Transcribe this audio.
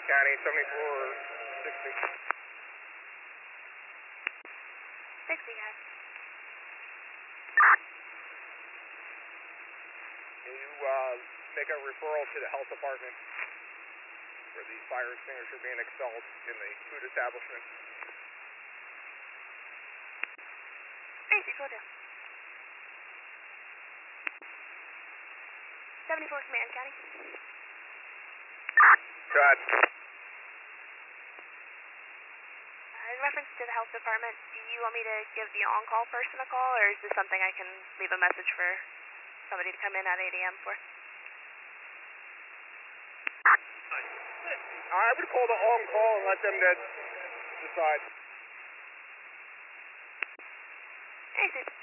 County, 7460. 60, guys. Can you make a referral to the health department for the fire extinguisher being expelled in the food establishment? Easy, will do. 74 Command County. Got. In reference to the health department, do you want me to give the on-call person a call, or is this something I can leave a message for somebody to come in at 8 a.m. for? I would call the on-call and let them decide. Easy.